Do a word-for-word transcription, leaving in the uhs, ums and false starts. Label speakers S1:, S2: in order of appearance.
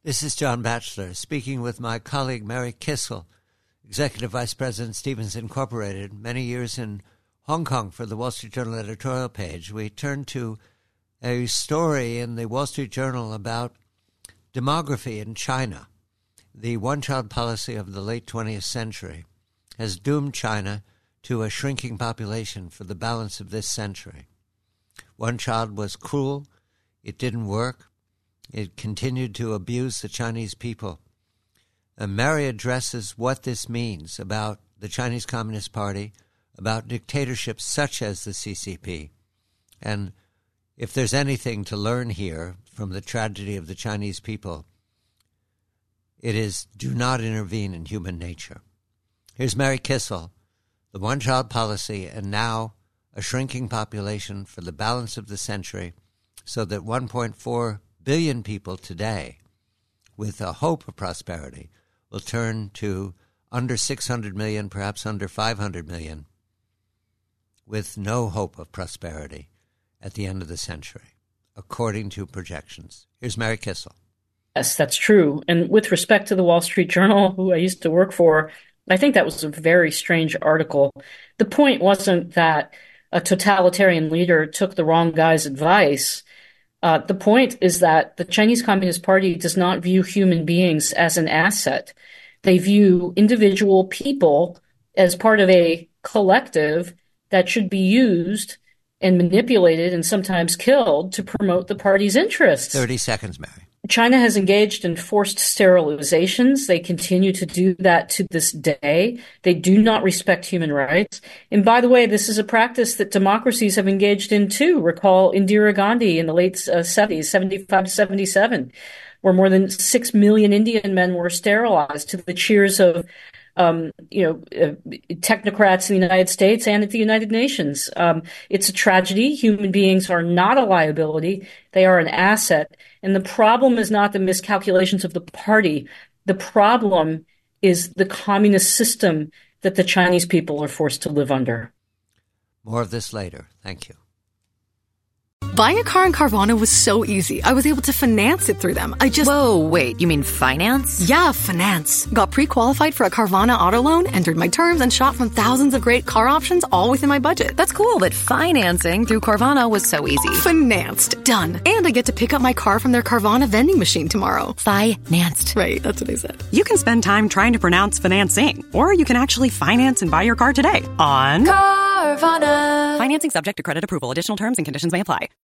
S1: This is John Batchelor speaking with my colleague Mary Kissel, Executive Vice President, Stevens Incorporated, many years in Hong Kong for the Wall Street Journal editorial page. We turn to a story in the Wall Street Journal about demography in China. The one-child policy of the late twentieth century has doomed China to a shrinking population for the balance of this century. One child was cruel. It didn't work. It continued to abuse the Chinese people. And Mary addresses what this means about the Chinese Communist Party, about dictatorships such as the C C P. And if there's anything to learn here from the tragedy of the Chinese people, it is do not intervene in human nature. Here's Mary Kissel, the one-child policy, and now a shrinking population for the balance of the century, so that one point four billion people today, with a hope of prosperity, will turn to under six hundred million, perhaps under five hundred million, with no hope of prosperity at the end of the century, according to projections. Here's Mary Kissel.
S2: Yes, that's true. And with respect to the Wall Street Journal, who I used to work for, I think that was a very strange article. The point wasn't that a totalitarian leader took the wrong guy's advice. Uh, the point is that the Chinese Communist Party does not view human beings as an asset. They view individual people as part of a collective that should be used and manipulated and sometimes killed to promote the party's interests.
S1: thirty seconds, Mary.
S2: China has engaged in forced sterilizations. They continue to do that to this day. They do not respect human rights. And by the way, this is a practice that democracies have engaged in too. Recall Indira Gandhi in the late uh, seventies, seventy-five to seventy-seven, where more than six million Indian men were sterilized to the cheers of Um, you know, uh, technocrats in the United States and at the United Nations. Um, it's a tragedy. Human beings are not a liability. They are an asset. And the problem is not the miscalculations of the party. The problem is the communist system that the Chinese people are forced to live under.
S1: More of this later. Thank you.
S3: Buying a car in Carvana was so easy. I was able to finance it through them. I just...
S4: Whoa, wait, you mean finance?
S3: Yeah, finance. Got pre-qualified for a Carvana auto loan, entered my terms, and shot from thousands of great car options all within my budget.
S4: That's cool, but financing through Carvana was so easy.
S3: Financed. Done. And I get to pick up my car from their Carvana vending machine tomorrow.
S4: Financed.
S3: Right, that's what I said.
S5: You can spend time trying to pronounce financing, or you can actually finance and buy your car today on
S4: Carvana.
S5: Financing subject to credit approval. Additional terms and conditions may apply.